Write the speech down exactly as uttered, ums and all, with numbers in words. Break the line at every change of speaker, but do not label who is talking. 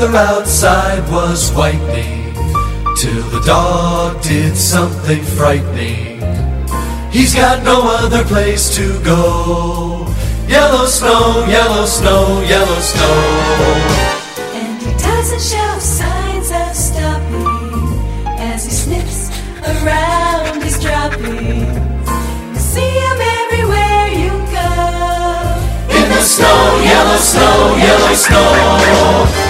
weather outside was whitening, till the dog did something frightening. He's got no other place to go. Yellow snow, yellow snow, yellow snow.
And he doesn't show signs of stopping as he sniffs around his droppings. You see him everywhere you go.
In the snow, yellow snow, yellow snow.